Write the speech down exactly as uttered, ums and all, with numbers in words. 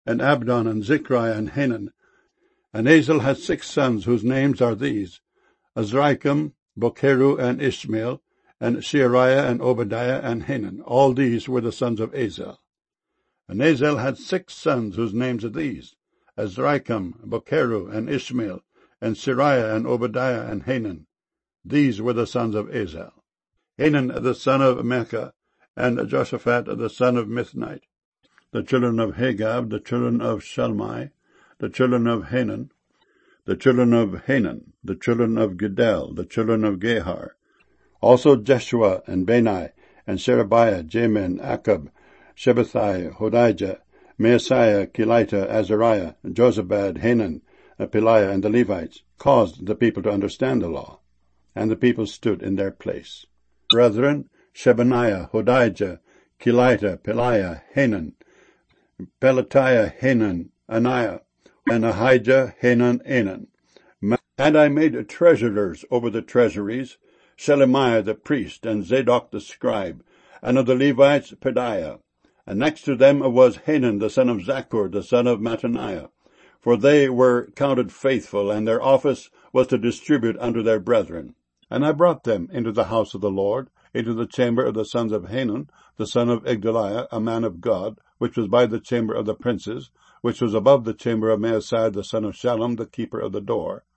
and Abdon, and Zechariah, and Hanan. And Azel had six sons, whose names are these: Azrikam, Bokeru, and Ishmael, and Sheariah, and Obadiah, and Hanan. All these were the sons of Azel. And Azel had six sons, whose names are these: Azrikam, Bokeru, and Ishmael, and Sheariah, and Obadiah, and Hanan. These were the sons of Azel. Hanan the son of Mecca, and Joshaphat the son of Mithnite. The children of Hagab, the children of Shalmai, the children of Hanan, the children of Hanan, the children of Gidel, the children of Gehar. Also Jeshua, and Bani, and Sherebiah, Jamin, Akab, Shebbethai, Hodijah, Maaseiah, Kelita, Azariah, Jozabad, Hanan, Peliah, and the Levites, caused the people to understand the law. And the people stood in their place. Brethren, Shebaniah, Hodijah, Kelita, Peliah, Hanan, Pelatiah, Hanan, Anaiah, and Ahijah, Hanan, Anan. And I made treasurers over the treasuries, Shelemiah the priest, and Zadok the scribe, and of the Levites Pedaiah. And next to them was Hanan the son of Zaccur, the son of Mattaniah. For they were counted faithful, and their office was to distribute unto their brethren. And I brought them into the house of the Lord, into the chamber of the sons of Hanan, the son of Igdaliah, a man of God, which was by the chamber of the princes, which was above the chamber of Maaseiah the son of Shallum, the keeper of the door.